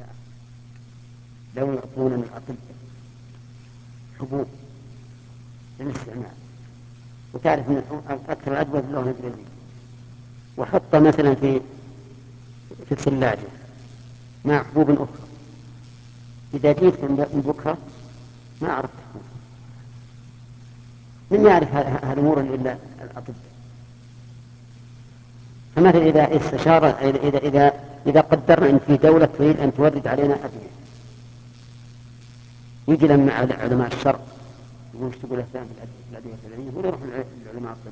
لو يعطون الأطباء حبوب للاستعمال، وتعرف أن أكثر الأدوية باللغة الإنجليزية، وحط مثلا في الثلاجة مع حبوب أخرى، إذا جيت من بكرة ما عرفت حبوب، من يعرف هالأمور إلا الأطباء؟ فمثلا إذا استشار إذا قدرنا أن في دولة تريد أن تورد علينا أدوية، يجي لنا علماء الشرع يقول ايش تقول في الأدوية الفلانية، ولا يروح العلماء الطب.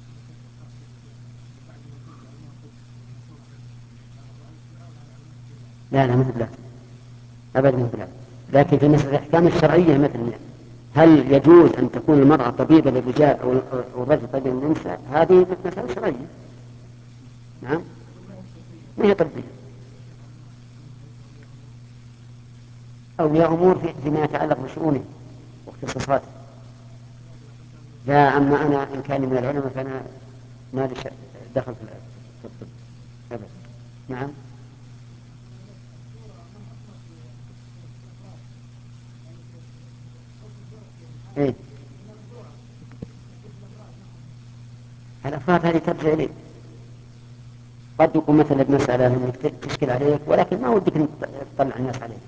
لا مثل لا أبدا مثل لا. لكن في مثل الأحكام الشرعية مثلا هل يجوز أن تكون المرأة طبيبة للرجال أو الرجل طبيبا للنساء؟ هذه مسألة شرعية. نعم ما هي طبية، أو هي أمور فيما يتعلق بشؤونه واختصاصاته. لا أما أنا إن كان من العلماء فأنا ما لي دخل في الطب أبدا. نعم إيه؟ الأفراد هذه ترجع إليه، قد يكون مثلا مسألة أنك تشكل عليك ولكن ما ودك أن تطلع الناس عليك،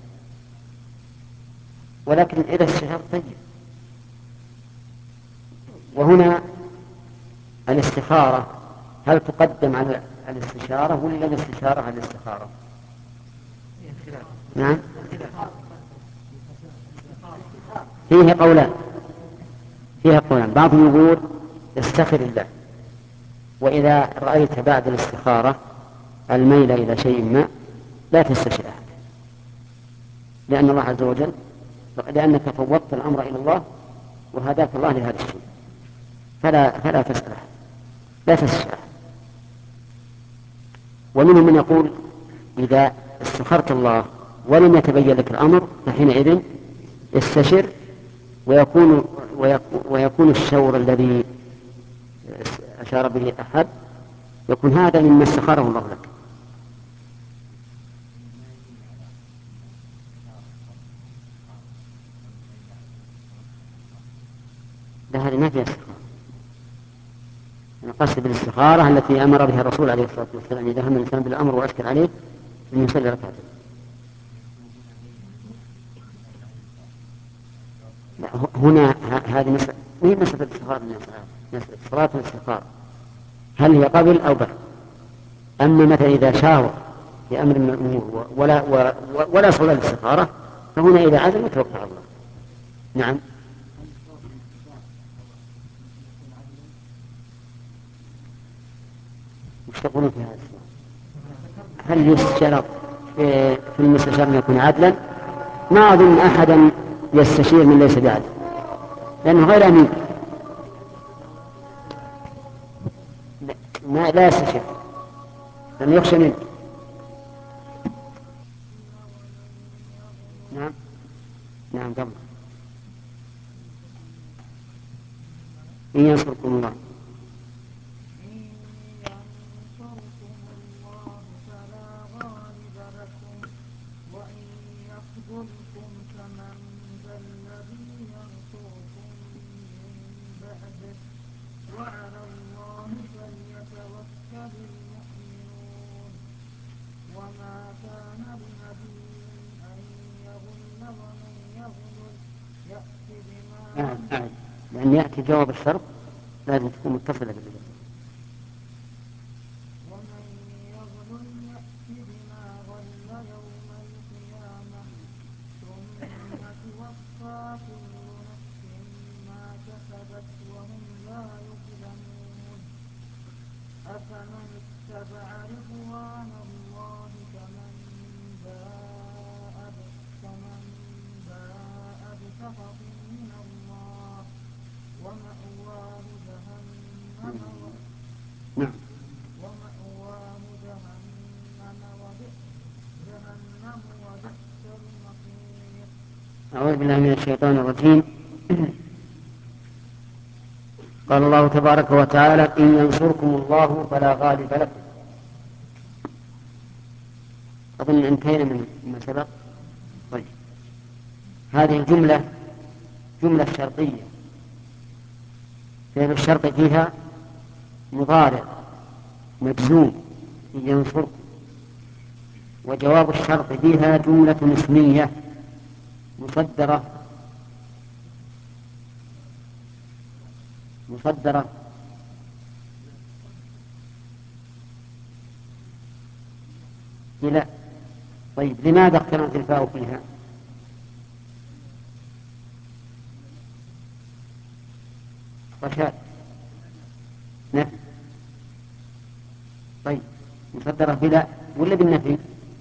ولكن إذا استشار طيب. وهنا الاستخارة هل تقدم على الاستشارة ولا الاستشارة على الاستخارة؟ نعم فيها قولان بعضهم يقول استخر الله، وإذا رأيت بعد الاستخارة الميل إلى شيء ما لا تستشير أحد، لأن الله عز وجل لأنك فوضت الأمر إلى الله وهداك الله لهذا الشيء، فلا تسأل أحد، لا تستشير. ومنهم من يقول إذا استخرت الله ولم يتبين لك الأمر فحينئذ استشر، ويكون الشور الذي أشار به أحد يكون هذا مما استخاره الله لك. لا هذه ما فيها استخارة. القصد بالاستخارة التي أمر بها الرسول عليه الصلاة والسلام إذا هم الإنسان بالأمر وأشكل عليه أن يصلي ركعتين. هنا هذه مسألة هي مسألة الاستخارة، مسألة صلاة الاستخارة هل هي قبل أو بعد؟ أما مثلا إذا شاور في أمر من الأمور ولا صلى الاستخارة فهنا إذا عزم يتوكل على الله. نعم وش تقولون في هذا؟ هل يشترط في المستشار أن يكون عدلا؟ ما أظن أحدا يستشير من ليس بعدل لأنه غير أمين. لا يستشير لأنه يخشى منه. نعم قبل إن ينصركم الله لأن يأتي جواب الشرط لازم تكون متصلة بالله. نعم أعوذ بالله من الشيطان الرجيم. قال الله تبارك وتعالى إن ينصركم الله فلا غالب لكم أظن انتهينا من ما سبق. طيب، هذه الجملة جملة شرطية، فعل الشرط فيها مضارع مجزوم ينصركم، وجواب الشرط فيها جملة اسمية مصدرة إلى. طيب، لماذا اقترنت الفاء فيها؟ رشاد نفي. طيب، مصدرة بلا ولا بالنفي؟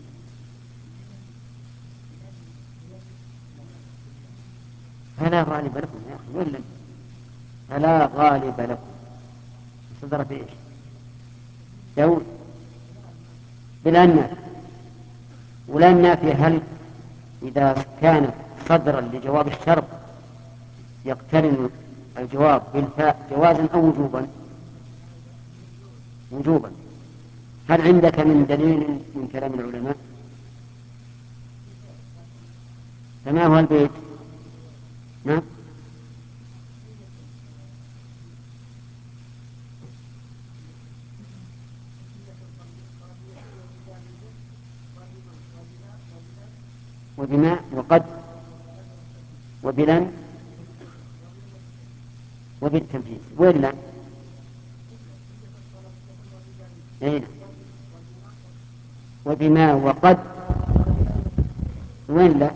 فلا غالب لكم يا أخي، ولا فلا غالب لكم مصدرة بإيش؟ دول بلا النافية. ولا النافية هل إذا كانت صدرا لجواب الشرط يقترن الجواب بالفاء جوازا أو وجوبا؟ وجوبا. هل عندك من دليل من كلام العلماء؟ فما هو البيت؟ نعم. وبما وقد وبلن وبالتنفيذ ولا أين؟ وبما وقد ولا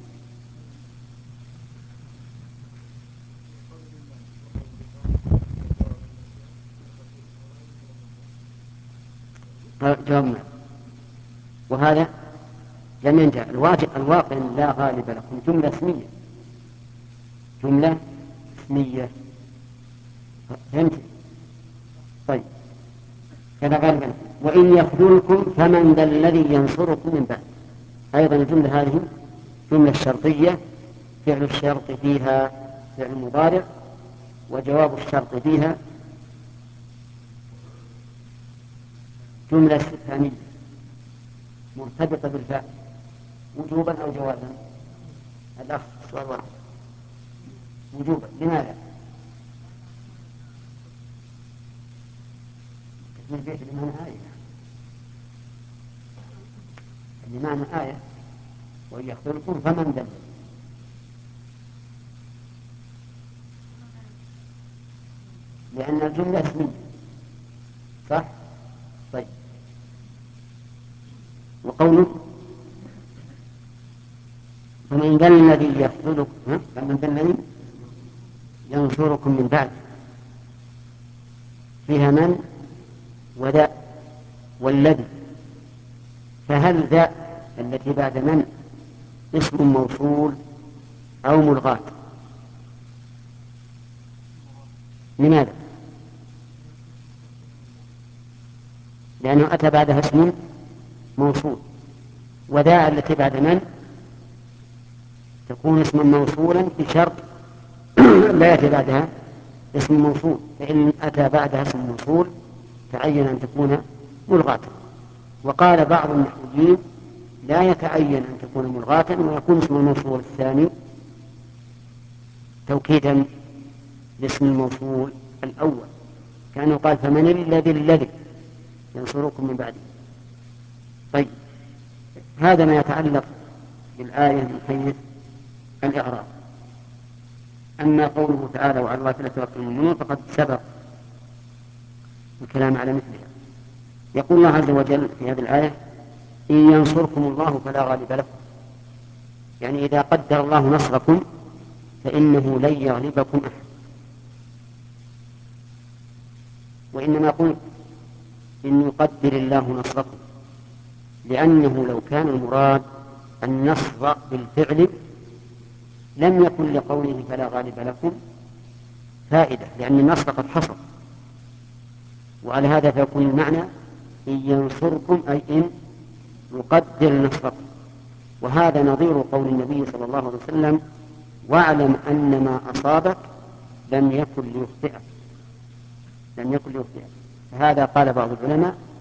جوابنا. وهذا لم ينجح. الواقع لا غالب لكم جملة اسمية، جملة اسمية. فهمت؟ طيب، كذا غالبا. وإن يخذلكم فمن ذا الذي ينصركم من بعد. أيضا الجملة هذه جملة شرطية، فعل الشرط فيها فعل مضارع، وجواب الشرط فيها جملة استفهامية مرتبطة بالفعل وجوبا أو جوازا. الأخ سؤال واحد. وجوبا. لماذا؟ تكمل بيت لمعنى آية، لمعنى آية. وإن يخذلكم فمن ذا، لأن الجملة اسمية. صح؟ طيب، وقوله فمن ذا الذي يخذلكم، فمن ذا الذي ينصركم من بعد، فيها من وذا والذي. فهل ذا التي بعد من اسم موصول أو ملغاة؟ لماذا؟ لأنه أتى بعدها اسم موصول. وذا التي بعد من تكون اسما موصولا بشرط لا يأتي بعدها اسم موصول، فإن أتى بعدها اسم موصول تعين أن تكون ملغاة. وقال بعض النحويين لا يتعين أن تكون ملغاة، ويكون اسم الموصول الثاني توكيدا لاسم الموصول الأول، كأنه قال فمن الذي ينصركم من بعده. طيب، هذا ما يتعلق بالآية من حيث الإعراب. أما قوله تعالى وعلى الله فليتوكل المؤمنون فقد سبق الكلام على مثلها. يقول الله عز وجل في هذه الآية إن ينصركم الله فلا غالب لكم، يعني إذا قدر الله نصركم فإنه لن يغلبكم أحد. وإنما قلت إن يقدر الله نصركم، لأنه لو كان المراد النصر بالفعل لم يكن لقوله فلا غالب لكم فائدة، لأن النصر قد حصل. وعلى هذا فيكون المعنى إن ينصركم أي إن يقدر نصركم. وهذا نظير قول النبي صلى الله عليه وسلم واعلم أن ما أصابك لم يكن ليخطئك. فهذا قال بعض العلماء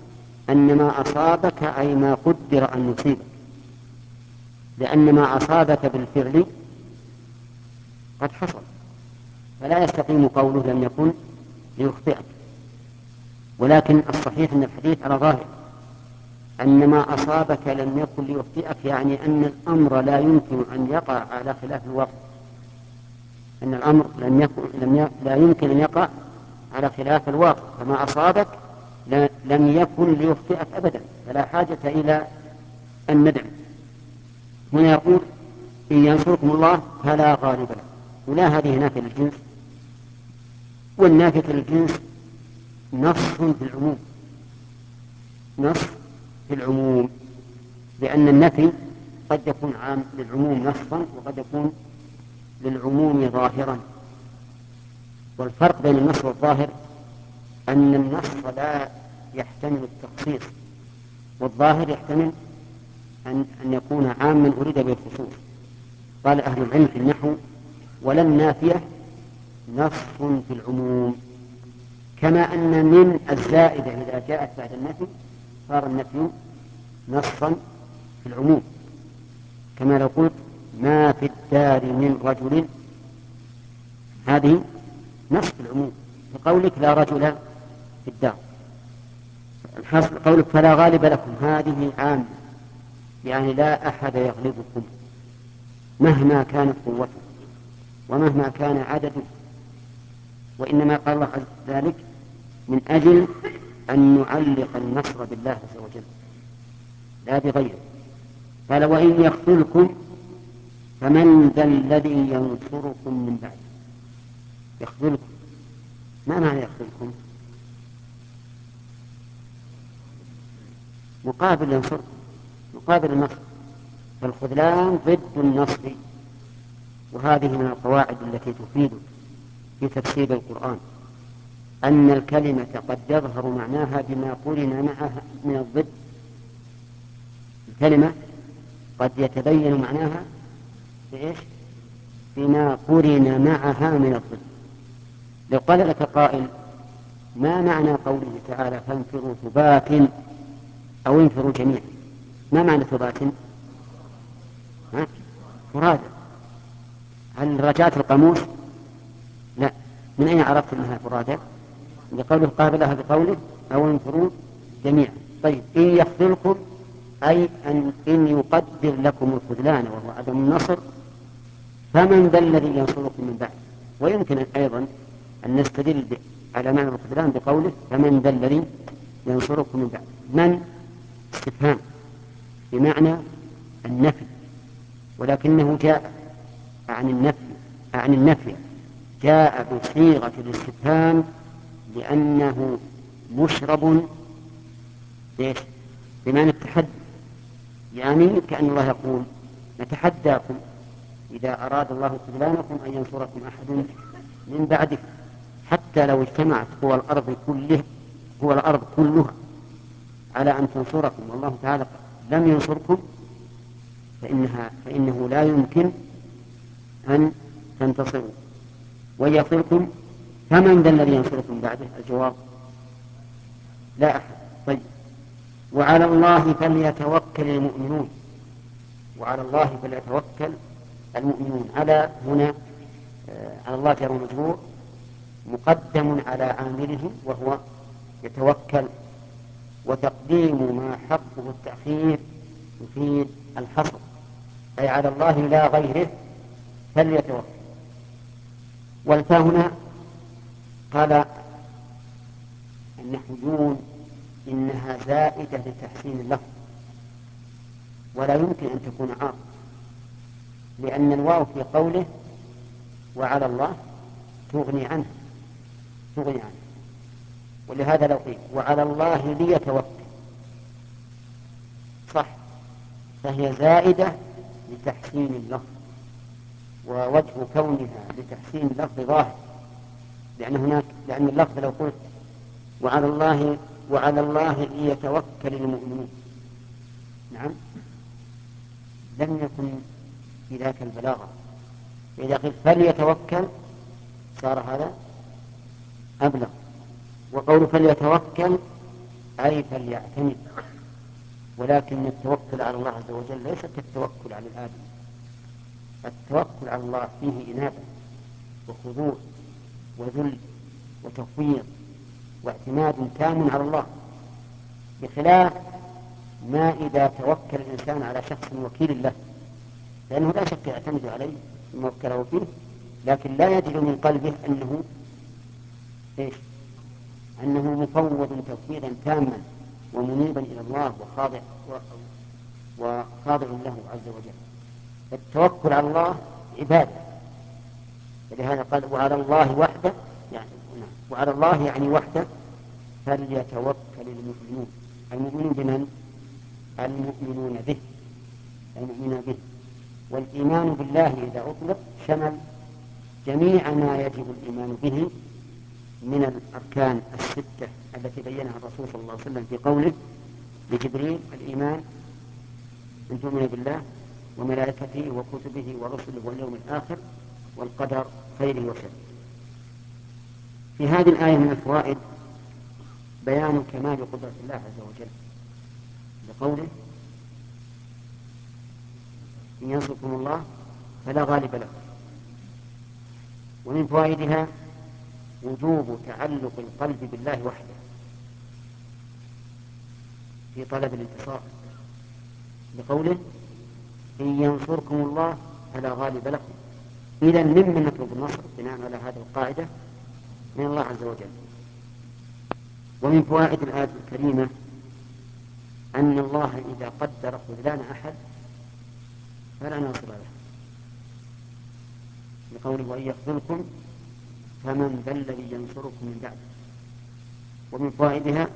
أن ما أصابك أي ما قدر أن يصيبك، لأن ما أصابك بالفعل قد حصل، فلا يستقيم قوله لم يكن ليخطئك. ولكن الصحيح أن الحديث على ظاهر أن ما أصابك لم يكن ليخطئك، يعني أن الأمر لا يمكن أن يقع على خلاف الواقع، أن الأمر لا يمكن أن يقع على خلاف الواقع، فما أصابك لم يكن ليخطئك أبدا، فلا حاجة إلى الندم. هنا يقول إن ينصركم الله فلا غالب له، ولا هذه نافية للجنس، والنافية للجنس نص في العموم، نص في العموم، لأن النفي قد يكون عام للعموم نصا وقد يكون للعموم ظاهرا. والفرق بين النص والظاهر أن النص لا يحتمل التخصيص، والظاهر يحتمل أن يكون عاما أريد به الخصوص. قال أهل العلم في النحو ولا النافية نص في العموم، كما أن من الزائدة إذا جاءت بعد النفي صار النفي نصا في العموم، كما لو قلت ما في الدار من رجل، هذه نص في العموم، كقولك لا رجل في الدار. قولك فلا غالب لكم هذه عام، يعني لا أحد يغلبكم مهما كانت قوته ومهما كان عدده، وإنما قال الله ذلك من أجل أن نعلق النصر بالله عز وجل لا بغيره. قال وإن يخذلكم فمن ذا الذي ينصركم من بعده. يخذلكم، ما معنى يخذلكم؟ مقابل ينصركم، مقابل النصر، فالخذلان ضد النصر. وهذه من القواعد التي تفيد في تفسير القرآن أن الكلمة قد يظهر معناها بما قرن معها من الضد، الكلمة قد يتبين معناها بإيش؟ بما قرن معها من الضد. لو قال لك قائل ما معنى قوله تعالى فانفروا ثبات أو انفروا جميعا، ما معنى ثبات؟ فرادى. هل رجعت القاموس؟ لا. من أين عرفت أنها فرادى؟ لقوله قابلها بقوله أو انفروا جميعا. طيب إن يخذلكم أي إن يقدر لكم الخذلان وهو عدم النصر فمن ذا الذي ينصركم من بعد. ويمكن أيضا أن نستدل على معنى الخذلان بقوله فمن ذا الذي ينصركم من بعد. من استفهام بمعنى النفي، ولكنه جاء عن النفي جاء بصيغة الاستفهام لأنه مشرب بمعنى التحدي، يعني كأن الله يقول نتحداكم إذا أراد الله خذلانكم أن ينصركم أحد من بعده، حتى لو اجتمعت قوى الأرض كلها على أن تنصركم والله تعالى لم ينصركم فإنه لا يمكن أن تنتصروا. ويصلكم فمن ذا الذي ينصركم بعده؟ الجواب لا أحد. طيب وعلى الله فليتوكل المؤمنون، وعلى الله فليتوكل المؤمنون. على هنا على الله جار ومجرور مقدم على عامله وهو يتوكل، وتقديم ما حقه التأخير يفيد الحصر، أي على الله لا غيره فليتوكل. والفاء هنا قال النحويون إنها زائدة لتحسين اللفظ ولا يمكن أن تكون عاطفة، لأن الواو في قوله وعلى الله تغني عنه، ولهذا لو قيل وعلى الله ليتوكل صح، فهي زائدة لتحسين اللفظ، ووجه كونها لتحسين اللفظ ظاهر، لأن اللفظ لو قلت وعلى الله ليتوكل المؤمنون نعم لم يكن في ذاك البلاغة، فإذا قلت فليتوكل صار هذا أبلغ. وقول فليتوكل أي فليعتمد. ولكن التوكل على الله عز وجل ليس كالتوكل على الآدم. التوكل على الله فيه إنابة وخضوع وذل وتفويض واعتماد تام على الله، بخلاف ما إذا توكل الإنسان على شخص وكيل له، لأنه لا شك يعتمد عليه ثم وكله فيه، لكن لا يجد من قلبه أنه مفوض تفويضا تاما ومنيبا إلى الله وخاضع له عز وجل. التوكل على الله عبادة، ولهذا قال وعلى الله وحده، وعلى الله يعني وحده فليتوكل المؤمنون. المؤمنون بمن؟ المؤمنون به، المؤمنون به. والإيمان بالله إذا أطلق شمل جميع ما يجب الإيمان به من الأركان الستة التي بينها الرسول صلى الله عليه وسلم في قوله لجبريل: الإيمان أن تؤمن بالله وملائكته وكتبه ورسله واليوم الآخر والقدر خيره وشره. في هذه الآية من الفوائد بيان كمال قدرة الله عز وجل بقوله: إن ينصركم الله فلا غالب لكم. ومن فوائدها وجوب تعلق القلب بالله وحده في طلب الانتصار بقوله: إن ينصركم الله فلا غالب لكم. إذن ممن نطلب النصر بناء على هذه القاعدة؟ من الله عز وجل. ومن فوائد الآية الكريمة أن الله إذا قدر خذلان أحد فلا ناصر له، بقوله: وإن يخذلكم فمن ذا الذي ينصركم من بعده. ومن فوائدها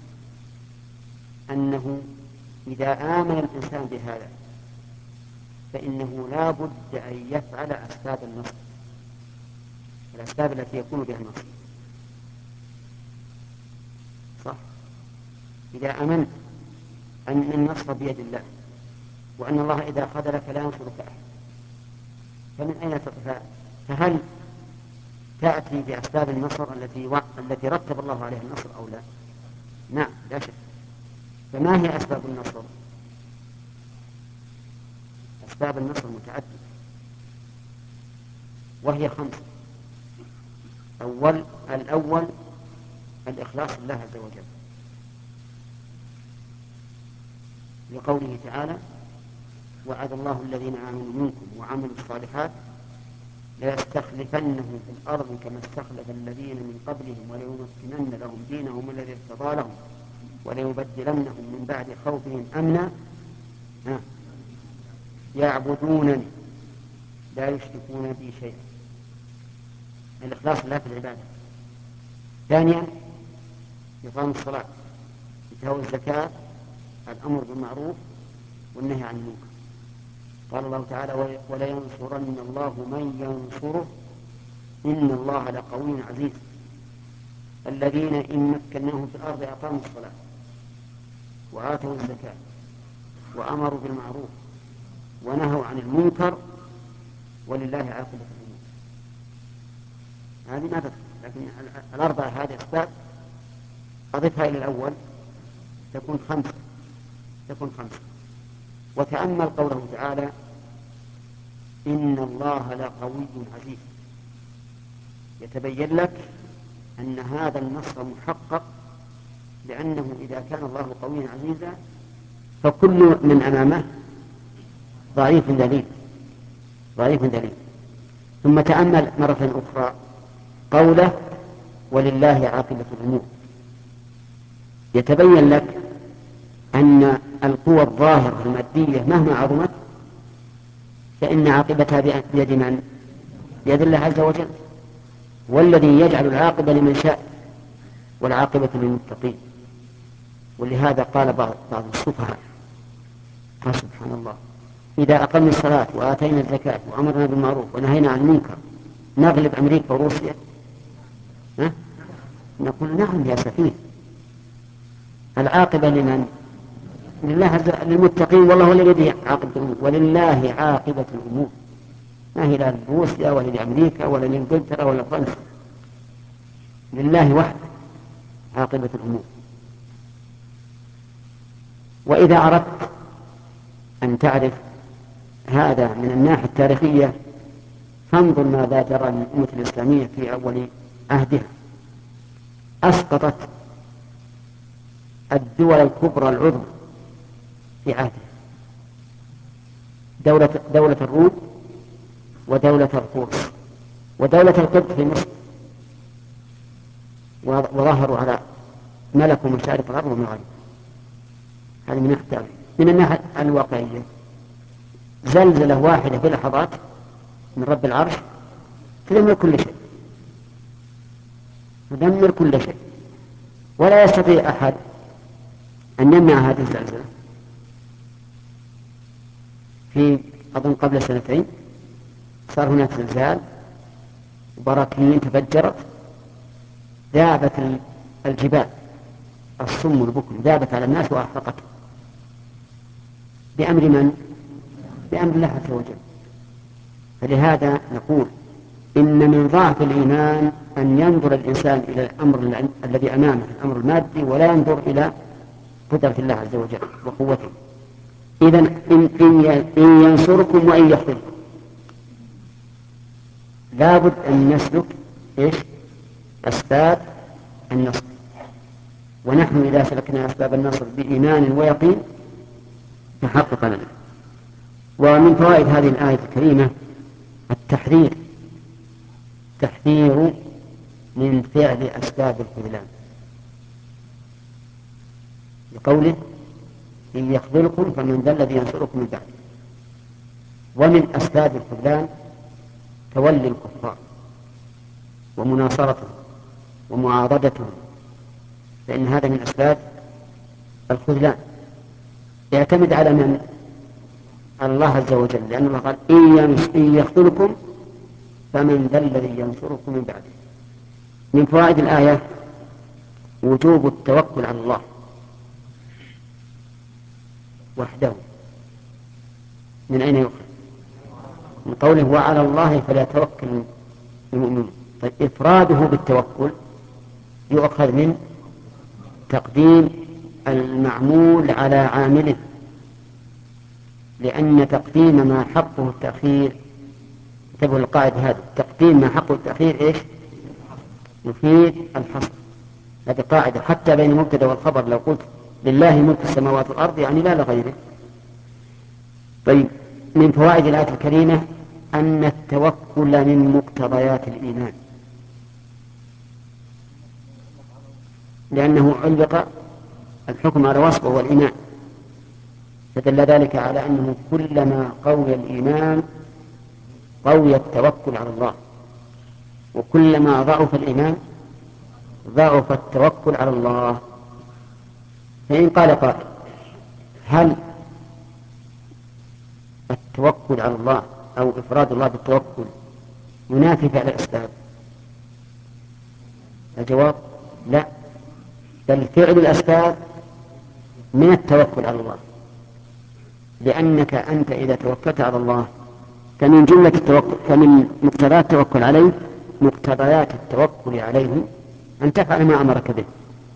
أنه إذا آمن الإنسان بهذا فإنه لا بد أن يفعل أسباب النصر، الأسباب التي يكون بها النصر. صح؟ إذا آمنت أن النصر بيد الله وأن الله إذا خذلك لا ينصرك أحد، فمن أين فهل تأتي بأسباب النصر التي رتب الله عليها النصر أو لا؟ نعم، لا شك. فما هي أسباب النصر؟ أسباب النصر متعددة وهي 5. الأول الإخلاص لله عز وجل، لقوله تعالى: وعد الله الذين آمنوا منكم وعملوا الصالحات ليستخلفنهم في الأرض كما استخلف الذين من قبلهم وليمكنن لهم دينهم الذي ارتضى لهم وليبدلنهم من بعد خوفهم أمنا يعبدونني لا يشركون بي شيئا. الإخلاص لله في العبادة. ثانيا إقام الصلاة، إيتاء الزكاة، الأمر بالمعروف والنهي عن المنكر. قال الله تعالى: ولينصرن الله من ينصره إن الله لقوي عزيز. الذين إن مكناهم في الأرض أقاموا الصلاة وآتوا الزكاة وأمروا بالمعروف ونهوا عن المنكر ولله عاقبة الأمور. هذه ما تدخل، لكن الأربعة هذه أسباب أضفها إلى الأول تكون 5. وتأمل قوله تعالى: إن الله لقوي عزيز، يتبين لك أن هذا النصر محقق، لأنه إذا كان الله قويا عزيزا فكل من أمامه ضعيف دليل. ثم تأمل مرة أخرى قوله: ولله عاقبة الأمور. يتبين لك أن القوى الظاهرة المادية مهما عظمت فإن عاقبتها بيد من؟ بيد الله عز وجل، والذي يجعل العاقبة لمن شاء والعاقبة للمتقين. ولهذا قال بعض السفهاء: سبحان الله، إذا أقمنا الصلاة وآتينا الزكاة وأمرنا بالمعروف ونهينا عن المنكر نغلب أمريكا وروسيا؟ نقول: نعم يا سفيه، العاقبة لمن؟ لله للمتقين، والله هو الذي عاقبة الأمور، ولله عاقبة الأمور، ما هي لا لروسيا ولا لأمريكا ولا لإنجلترا ولا فرنسا، لله وحده عاقبة الأمور. وإذا أردت أن تعرف هذا من الناحية التاريخية فانظر ماذا جرى للأمة الإسلامية في أول عهدها. أسقطت الدول الكبرى العظمى في عهدها، دولة الروم ودولة الفرس ودولة القبط في مصر، وظهروا على ملكوا مشارق الأرض ومغاربها. هذه من ناحية من الناحية الواقعية زلزلة واحدة في لحظات من رب العرش تدمر كل شيء، تدمر كل شيء، ولا يستطيع أحد أن يمنع هذه الزلزلة. في أظن قبل 2 صار هناك زلزال وبراكين تفجرت، ذابت الجبال الصم البكم ذابت على الناس وأحرقتهم بأمر من؟ بأمر الله عز وجل. فلهذا نقول إن من ضعف الإيمان أن ينظر الإنسان إلى الأمر الذي أمامه الأمر المادي ولا ينظر إلى قدرة الله عز وجل وقوته. إذن إن ينصركم وإن يخذلكم لابد أن نسلك أسباب النصر، ونحن إذا سلكنا أسباب النصر بإيمان ويقين تحقق لنا. ومن فوائد هذه الآية الكريمة التحذير من فعل أسباب الخذلان، لقوله إن يخذلكم فمن ذا الذي ينصركم من بعده. ومن أسباب الخذلان تولي الكفار ومناصرتهم ومعاضدتهم، فإن هذا من أسباب الخذلان. يعتمد على من؟ على الله عز وجل، لأن الله قال إن يخذلكم فمن ذا الذي ينصركم من بعده. من فوائد الآية وجوب التوكل على الله وحده. من أين يؤخذ؟ من قوله وعلى الله فليتوكل المؤمنون. طيب إفراده بالتوكل يؤخذ من تقديم المعمول على عامله، لأن تقديم ما حقه التأخير، انتبهوا القاعدة هذه، تقديم ما حقه التأخير يفيد الحصر. هذه قاعدة حتى بين المبتدأ والخبر، لو قلت لله ملك السماوات والأرض يعني لا لغيره. طيب من فوائد الآية الكريمة أن التوكل من مقتضيات الإيمان، لأنه علق الحكم على وصفه والإيمان، فدل ذلك على أنه كلما قوي الإيمان قوي التوكل على الله، وكلما ضعف الإيمان ضعف التوكل على الله. فإن قال قائل هل التوكل على الله أو إفراد الله بالتوكل ينافي فعل الأسباب؟ الجواب لا، بل فعل الأسباب من التوكل على الله، لأنك أنت إذا توكلت على الله فمن جملة التوكل، فمن مقتضيات التوكل عليه، مقتضيات التوكل عليه أن تفعل ما أمرك به.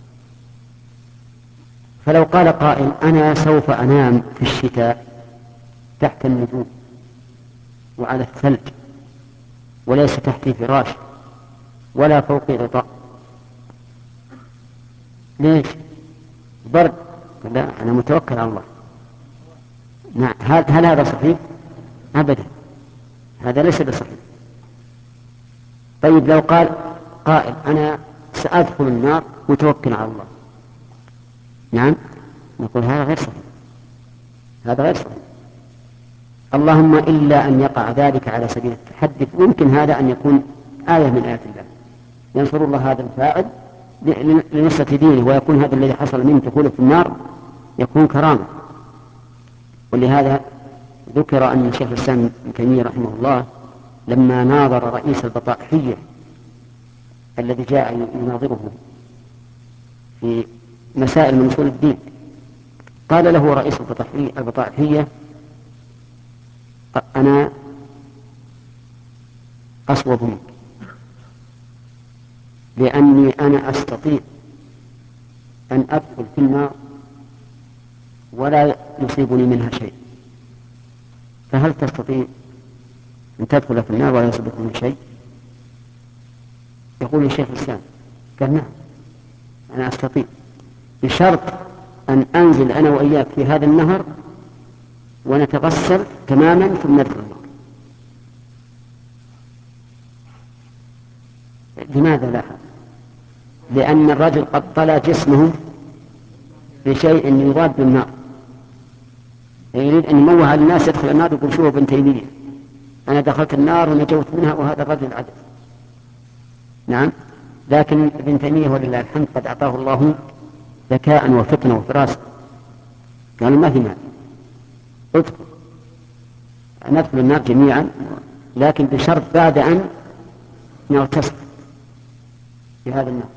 فلو قال قائل أنا سوف أنام في الشتاء تحت النجوم وعلى الثلج وليس تحتي فراش ولا فوقي غطاء، ليش؟ برد. لا، أنا متوكل على الله. نعم، هل هذا صحيح؟ أبدا، هذا ليس بصحيح. طيب لو قال قائل أنا سأدخل النار متوكل على الله، نعم، نقول هذا غير صحيح، هذا غير صحيح. اللهم إلا أن يقع ذلك على سبيل التحدي، ممكن هذا أن يكون آية من آيات الله، ينصر الله هذا الفاعل لنصرة دينه، ويكون هذا الذي حصل منه دخوله في النار يكون كرامة. ولهذا ذكر أن شيخ الإسلام ابن تيمية رحمه الله لما ناظر رئيس البطائحية الذي جاء يناظره في مسائل من أصول الدين، قال له رئيس البطائحية أنا أصوب منك، لأني أنا أستطيع أن أدخل في النار ولا يصيبني منها شيء، فهل تستطيع أن تدخل في النار ولا يصيبك من شيء؟ يقول الشيخ الإسلام قال نعم أنا أستطيع، بشرط أن أنزل أنا وإياك في هذا النهر ونتغسل تماما ثم ندخل النار. لماذا لا؟ لأن الرجل قد طلع جسمه بشيء يضاد بالنار، يريد أن يموه على الناس يدخل النار يقول شوفوا ابن تيمية أنا دخلت النار ونجوت منها وهذا الرجل عدل. نعم، لكن ابن تيمية ولله الحمد قد أعطاه الله ذكاء وفطنة وفراسة، قالوا ما في مال، ادخل ندخل النار جميعا لكن بشرط بعد أن نغتسل في هذا النار.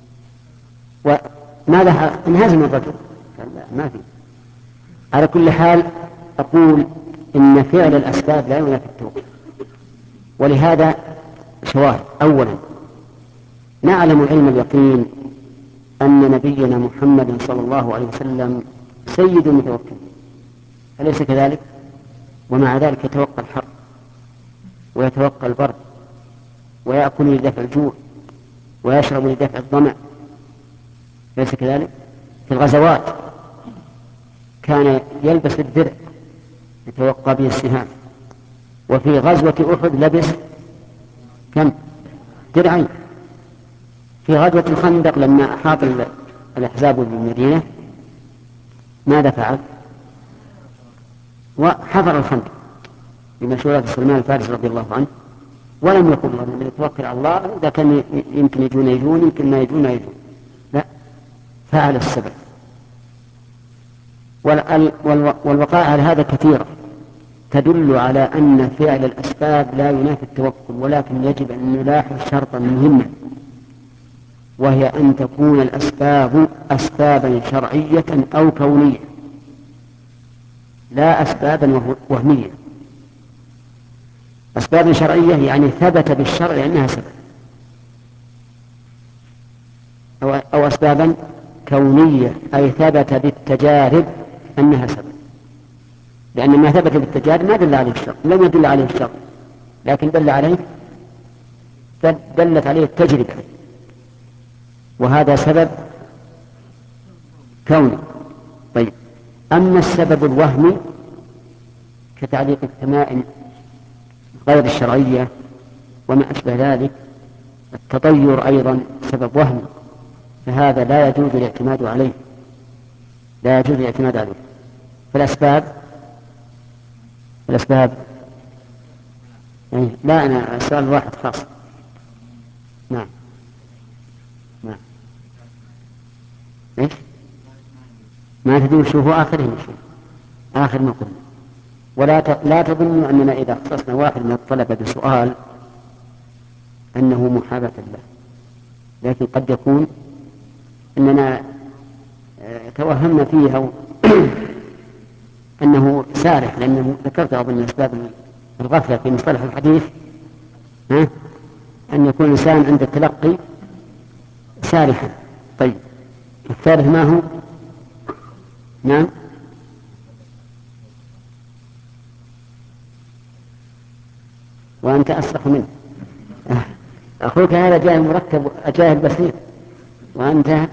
وماذا انهزم الرجل؟ قال لا ما في. على كل حال أقول إن فعل الأسباب لا ينافي التوكل، ولهذا شواهد. أولا نعلم علم اليقين أن نبينا محمد صلى الله عليه وسلم سيد المتوكلين، أليس كذلك؟ ومع ذلك يتوقى الحر ويتوقى البرد ويأكل لدفع الجوع ويشرب لدفع الظمأ، أليس كذلك؟ في الغزوات كان يلبس الدرع يتوقى به السهام، وفي غزوة أحد لبس كم؟ درعين. في غزوة الخندق لما أحاط الأحزاب بالمدينة ماذا فعل؟ وحفر الخندق بمشورة سلمان الفارسي رضي الله عنه، ولم يقل الله من يتوكل على الله إذا كان يمكن يجون يمكن ما يجون، لا، فعل السبب. والوقائع على هذا كثيرة تدل على أن فعل الأسباب لا ينافي التوكل، ولكن يجب أن نلاحظ شرطا مهما، وهي أن تكون الأسباب أسبابا شرعية أو كونية، لا أسبابا وهمية. أسباب شرعية يعني ثبت بالشرع أنها سبب، أو أسبابا كونية أي ثبت بالتجارب أنها سبب، لأن ما ثبت بالتجارب ما دل عليه الشرع، لم يدل عليه الشرع، لكن دلت عليه التجربة، وهذا سبب كوني. طيب، أما السبب الوهمي كتعليق التمائم غير الشرعية وما أشبه ذلك، التطير أيضا سبب وهمي، فهذا لا يجوز الاعتماد عليه، لا يجوز الاعتماد عليه. فالأسباب يعني لا، أنا سؤال واحد خاص. نعم نعم. إيش؟ ما تدري شو هو آخره شيء، آخر ما قلنا. لا تظنوا أننا إذا اختصنا واحد من الطلبة بسؤال أنه محاباة له، لكن قد يكون أننا توهمنا فيه أو أنه سارح، لأنه ذكرت أظن أسباب الغفلة في مصطلح الحديث أن يكون الإنسان عند التلقي سارحا. طيب، الثالث ما هو؟ نعم، وأنت أسرح منه. أخوك هذا جاهل مركب جاهل بسيط وأنت.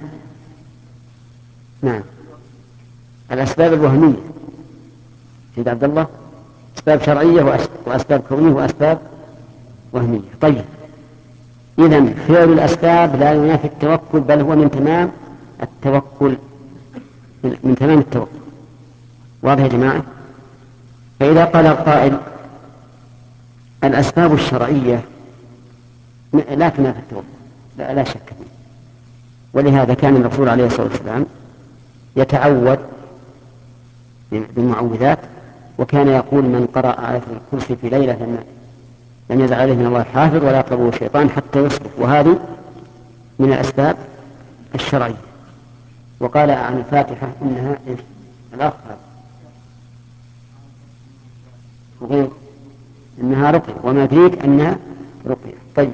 نعم، الأسباب الوهمية سيد عبد الله أسباب شرعية وأسباب كونية وأسباب وهمية. طيب، إذن فعل الأسباب لا ينافي التوكل، بل هو من تمام التوكل، من تمام التوكل. واضح يا جماعة؟ فإذا قال القائل الأسباب الشرعية لا تنافي التوكل، لا شك فيه. ولهذا كان الرسول عليه الصلاة والسلام يتعوذ بالمعوذات، وكان يقول من قرأ آية الكرسي في ليلة لم يزل عليه من الله حافظ ولا يقربه الشيطان حتى يصبح، وهذه من الأسباب الشرعية. وقال عن الفاتحة إنها الأخ وغير إنها رقية، وما فيك أنها رقية. طيب،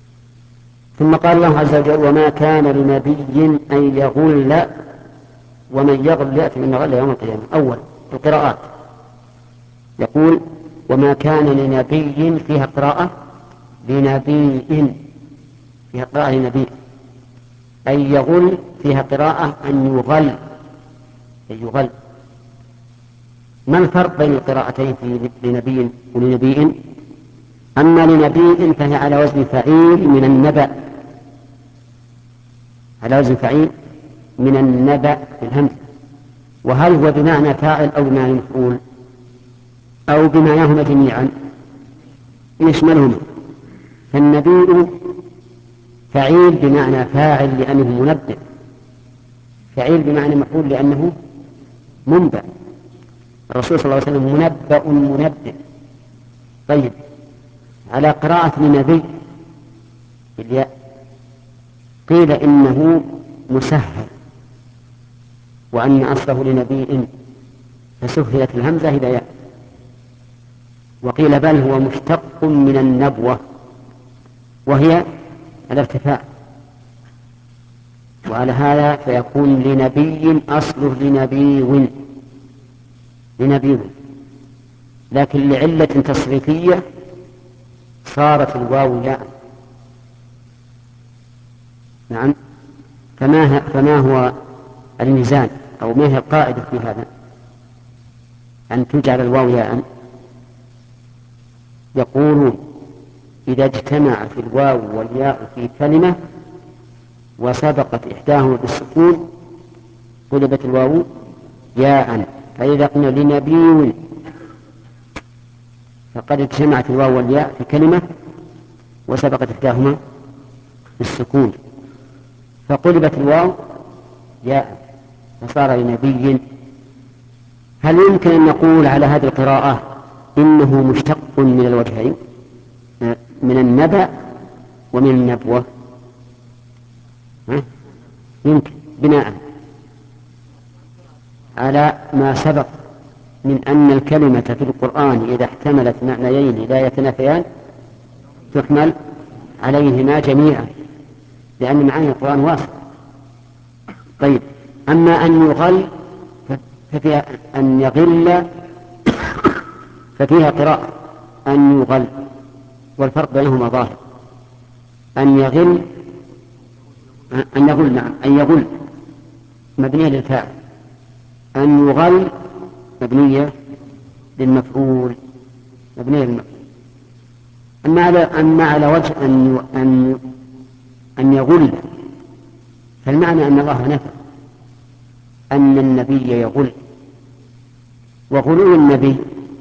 ثم قال الله عز وجل وما كان لنبي أن يغل ومن يغل يأتي بما غل يوم القيامة. أول القراءات يقول وما كان لنبي فيها قراءة لنبي فيها قراءة لنبي أي يغل فيها قراءة أن يغل يغل. ما الفرق بين القراءتين في لنبي ولنبي؟ أما لنبي فهي على وزن فعيل من النبأ، على وزن فعيل من النبأ بالهمزة. وهل هو بمعنى فاعل أو بمعنى مفعول أو بمعناهما جميعا؟ يشملهما. فالنبي فعيل بمعنى فاعل لأنه منبئ، فعيل بمعنى مفعول لأنه منبأ. الرسول صلى الله عليه وسلم منبأ منبئ. طيب على قراءة لنبي بالياء قيل إنه مسهل وأن أصله لنبي فسهلت الهمزة إلى ياء، وقيل بل هو مشتق من النبوة وهي الارتفاع، وعلى هذا فيكون لنبي أصله لنبي، لكن لعلة تصريفية صارت الواو ياء. نعم. فما هو الميزان أو ما هي القاعدة في هذا أن تجعل الواو ياء؟ يقولون إذا اجتمعت الواو والياء في كلمة وسبقت إحداهما بالسكون قلبت الواو ياء. فإذا قلنا لنبي فقد اجتمعت الواو والياء في كلمة وسبقت إحداهما بالسكون فقلبت الواو ياء فصار لنبي. هل يمكن أن نقول على هذه القراءة إنه مشتق من الوجهين من النبأ ومن النبوة؟ يمكن بناء على ما سبق من أن الكلمة في القرآن إذا احتملت معنيين لا يتنافيان تحمل عليهما جميعا لأن معاني القرآن واسع. طيب أما أن يغل ففيها أن يغل ففيها قراءة أن يغل والفرق بينهما ظاهر. أن يغل نعم أن يغل مبنية للفاعل، أن يغل مبنية للمفعول أما على وجه أن يغل فالمعنى أن الله نفى أن النبي يغل. وغلو النبي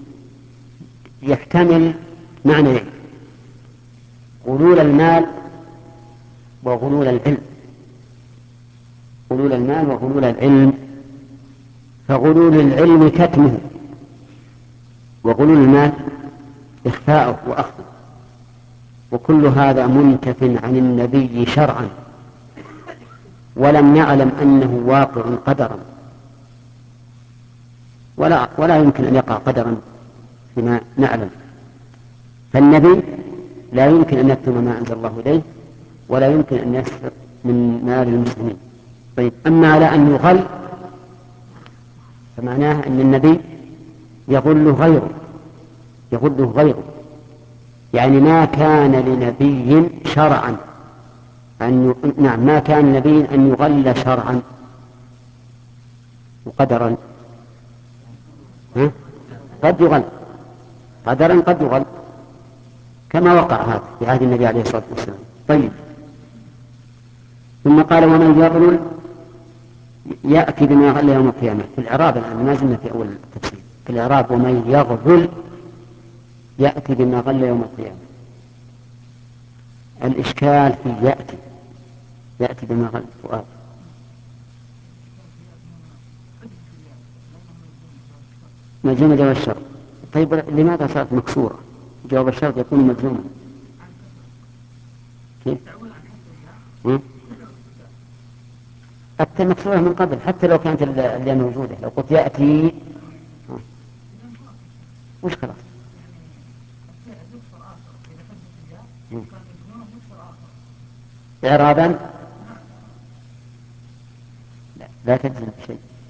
يحتمل معنيين: غلول المال وغلول العلم. غلول المال وغلول العلم. فغلول العلم كتمه، وغلول المال إخفاؤه وأخذه، وكل هذا منتف عن النبي شرعا ولم نعلم أنه واقع قدرا ولا يمكن أن يقع قدرا فيما نعلم. فالنبي لا يمكن أن يكتم ما أنزل الله إليه ولا يمكن أن يسرق من مال المسلمين. طيب أما على أن يغل فمعناه أن النبي يغل غيره يعني ما كان لنبي شرعا ما كان نبي أن يغل شرعا وقدرا. قد يغل قدرا قد يغل كما وقع هذا في عهد النبي عليه الصلاة والسلام. طيب ثم قال ومن يغلل يأتي بما غل يوم القيامة. في الإعراب الآن ما زلنا في أول التفسير. في الإعراب ومن يغلل يأتي بما غل يوم القيامة. الإشكال في يأتي بما غل فؤاد. مجزومة جواب الشرط. طيب لماذا صارت مكسورة؟ جواب الشرط يكون مجزوما كيف؟ حتى المكسورة من قبل حتى لو كانت اللي موجودة لو قلت يأتي وش خلاص إعرابا لا تجزم بشيء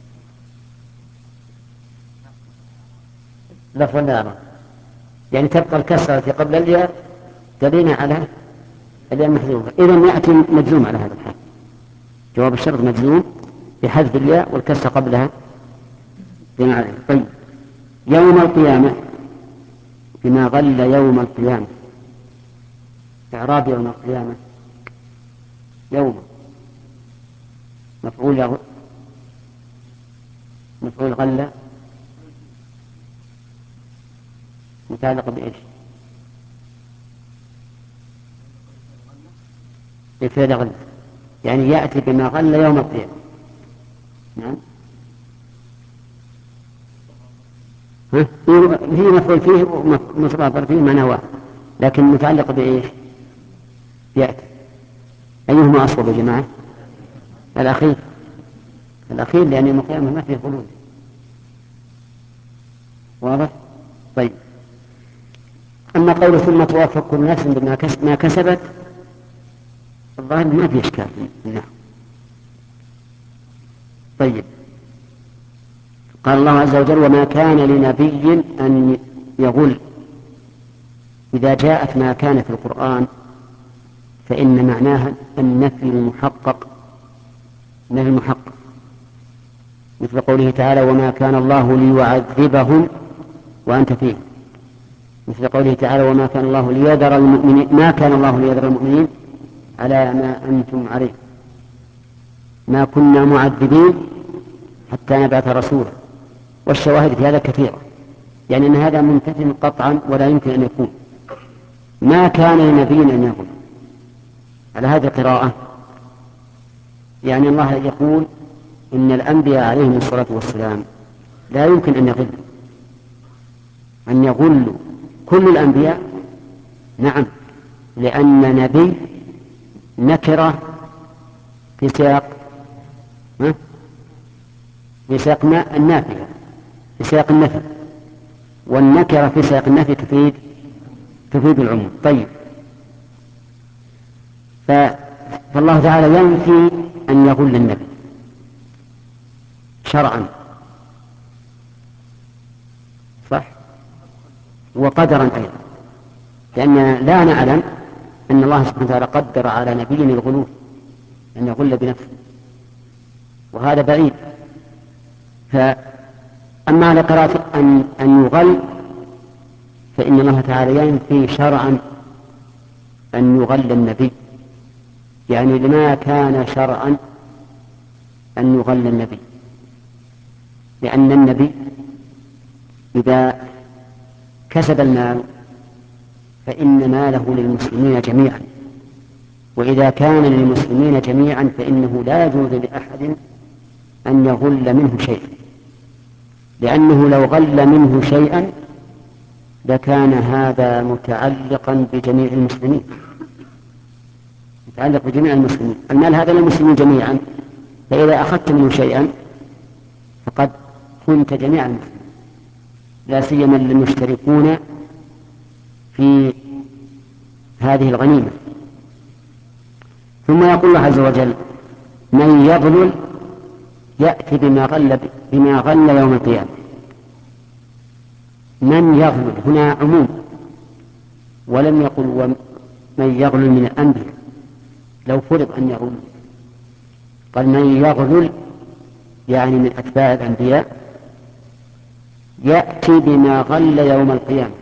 لفظ النار، يعني تبقى الكسرة التي قبل الياء دليلا على الياء محذوفة. إذن يأتي مجزوم على هذا الحال، جواب الشرط مجزوم بحذف الياء والكسرة قبلها دليلا عليه. طيب، يوم القيامة بما غل يوم القيامة، إعراب يوم القيامة. يوم مفعول غل متعلق بإيش؟ بفعل غل، يعني يأتي بما غل يوم القيامة. نعم، هي مفعول فيه ومصدر فيه معناه واحد، لكن متعلق بإيش؟ يأتي. أيهما أصوب يا جماعة؟ الأخير لأن يوم القيامة ما فيه خلود. واضح؟ طيب، أما قول ثم توفى كل نفس بما كسبت، الظاهر ما في إشكال في النحو. طيب، قال الله عز وجل وما كان لنبي أن يغل. إذا جاءت ما كان في القرآن فإن معناها النفي المحقق، مثل قوله تعالى وما كان الله ليعذبهم وأنت فيه، مثل قوله تعالى وما كان الله ليذر المؤمنين، ما كان الله ليذر المؤمنين على ما أنتم عليه، ما كنا معذبين حتى نبعث رسولا. والشواهد في هذا كثيرة، يعني أن هذا منتفي قطعا ولا يمكن أن يكون. ما كان لنبي أن يغل، على هذه القراءة يعني الله يقول إن الأنبياء عليهم الصلاة والسلام لا يمكن أن يغلوا كل الأنبياء. نعم، لأن نبي نكرة في سياق النافية، في سياق النفي، والنكرة في سياق النفي تفيد العموم. طيب، فالله تعالى ينفي أن يغل النبي شرعا، صح، وقدرا أيضا، لأننا لا نعلم أن الله سبحانه وتعالى قدر على نبي الغلو أن يغل بنفسه، وهذا بعيد. فأما على قراءة أن يغل فإن الله تعالى ينفي شرعا أن يغل النبي، يعني لما كان شرعا أن يغل النبي، لأن النبي إذا كسب المال فإن ماله للمسلمين جميعا، وإذا كان للمسلمين جميعا فإنه لا يجوز لأحد أن يغل منه شيئا، لأنه لو غل منه شيئا لكان هذا متعلقا بجميع المسلمين، المال هذا للمسلمين جميعا، فإذا أخذت منه شيئا فقد كنت جميع المسلمين، لا سيما المشتركون في هذه الغنيمة. ثم يقول الله عز وجل من يغلل يأتي بما غل يوم القيامة. من يغلل هنا عموم، ولم يقل ومن يغلل من الأنبياء، لو فرض أن يغلل قال من يغلل يعني من أتباع الأنبياء يأتي بما غل يوم القيامة،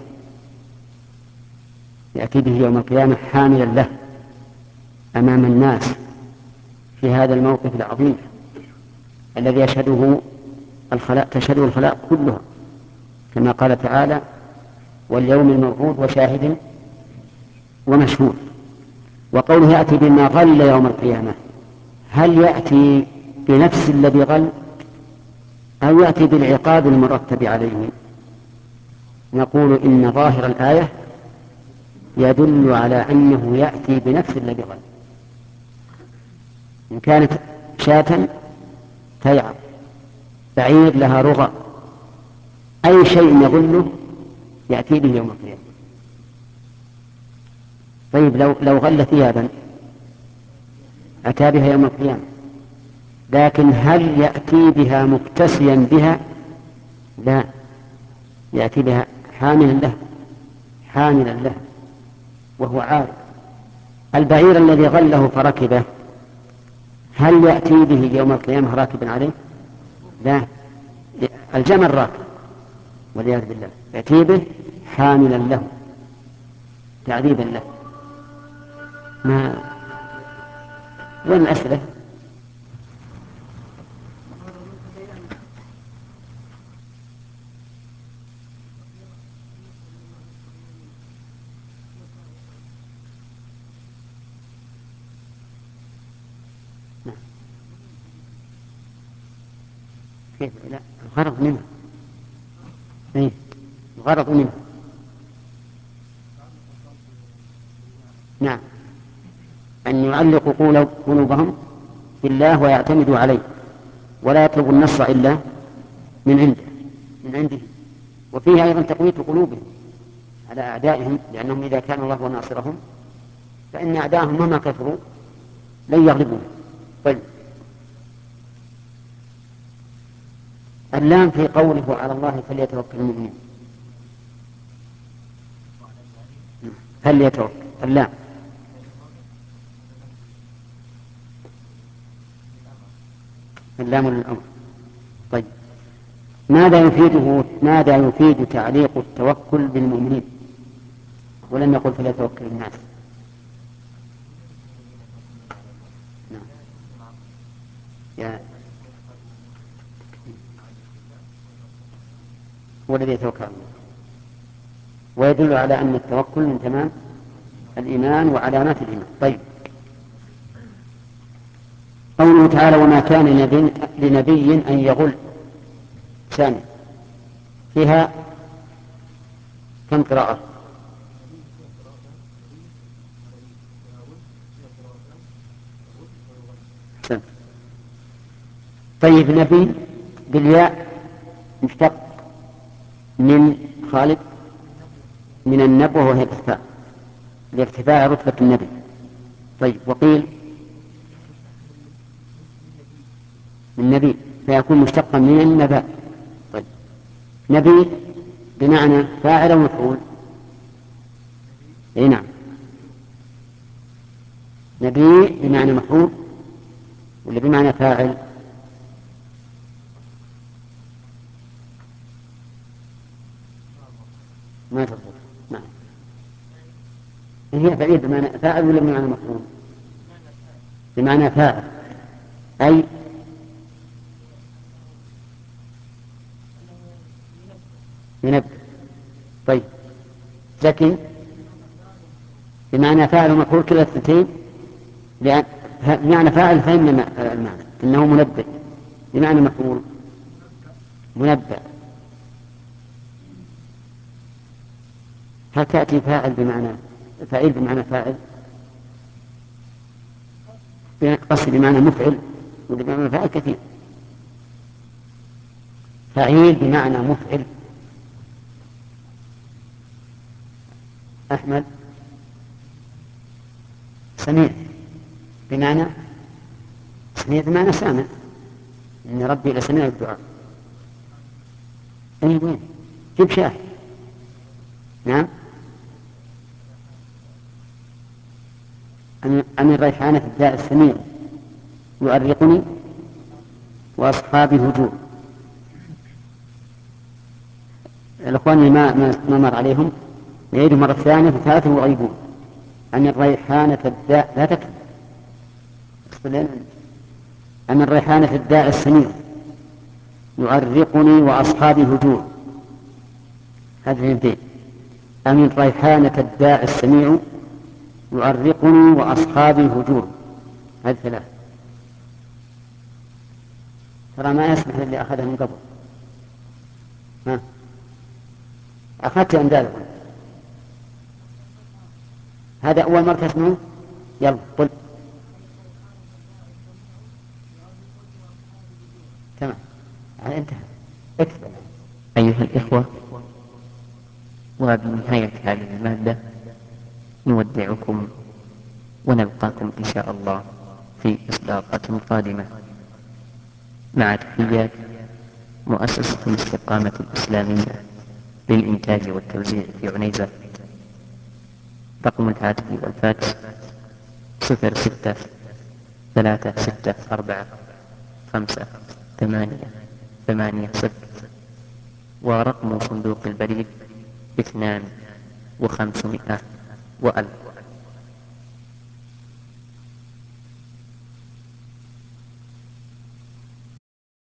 يأتي به يوم القيامة حاملا له أمام الناس في هذا الموقف العظيم الذي تشهده الخلائق كلها، كما قال تعالى واليوم الموعود وشاهد ومشهود. وقوله يأتي بما غل يوم القيامة، هل يأتي بنفس الذي غل أو يأتي بالعقاب المرتب عليه؟ نقول إن ظاهر الآية يدل على أنه يأتي بنفس الذي غل. إن كانت شاة تيعر، بعير لها رغى، أي شيء يغله يأتي به يوم القيامة. طيب، لو غل ثيابا أتى بها يوم القيامة، لكن هل يأتي بها مكتسيا بها؟ لا، يأتي بها حاملا له وهو عارف. البعير الذي غله فركبه هل يأتي به يوم القيامة راكبا عليه؟ لا، الجمل راكب والعياذ بالله، يأتي به حاملا له تعذيبا له. ما وين الأسئلة؟ كيف؟ لا، الغرض منه. إيه؟ الغرض منه. نعم، أن يعلقوا قلوبهم بالله ويعتمدوا عليه ولا يطلبوا النصر إلا من عنده. وفيه أيضا تقوية قلوبهم على أعدائهم، لأنهم إذا كان الله وناصرهم فإن أعدائهم مهما كثروا لن يغلبون. طيب، اللام في قوله على الله فليتوكل المؤمنون. فليتوكل اللام. اللام للأمر. طيب، ماذا يفيد تعليق التوكل بالمؤمنين ولم يقل فليتوكل الناس؟ نعم. هو الذي يتوكل على الله، ويدل على أن التوكل من تمام الإيمان وعلامات الإيمان. طيب، قوله تعالى وما كان لنبي أن يغل ثاني، فيها كم قراءة؟ سنة. طيب، نبي بالياء مشتق من خالد من النبوة وهي الإخفاء لارتفاع رتبة النبي. طيب، وقيل من نبي فيكون مشتقا من النبأ. طيب، نبي بمعنى فاعل أو مفعول؟ اي نعم، نبي بمعنى مفعول ولا بمعنى فاعل؟ ما تضبط. نعم، هي فعيل بمعنى فاعل ولا بمعنى مفعول؟ بمعنى فاعل، أي ينبه. طيب، زكي بمعنى فاعل ومفعول كلا الثنتين، لأن بمعنى فاعل فهم المعنى إنه منبه، بمعنى مفعول منبه. هل تأتي فاعل بمعنى فاعل قصد بمعنى مفعل ولا بمعنى فاعل؟ كثير. فعيل بمعنى مفعل. أحمد سميع بمعنى سامع، إن ربي لسميع الدعاء. أي وين؟ جيب شاهد. نعم، أن الريحانة الداء السميع يؤرقني وأصحابي هجوم. الأخوان اللي ما مر عليهم يعيدوا مرة ثانية وثالثة ويغيبون. أن الريحانة الداء لا تكتب، أن الريحانة الداء السميع يؤرقني وأصحابي هجوم. هذه البيت. أن الريحانة الداء السميع يؤرقني وأصحابي هجوم. هذه ثلاث. ترى ما يسمح اللي أخذها من قبل. ها، أخذت أندالكم. هذا أول مرة تسمعون. يلا قل. تمام، انتهى. اكتب. أيها الإخوة، وبنهاية هذه المادة نودعكم ونلقاكم إن شاء الله في إصداقات قادمة، مع تحيات مؤسسة الاستقامة الإسلامية. للإنتاج والتوزيع في عنيزة. رقم الهاتف والفاكس 06 364 5 8 8 0. ورقم صندوق البريد 2 و500 و1000.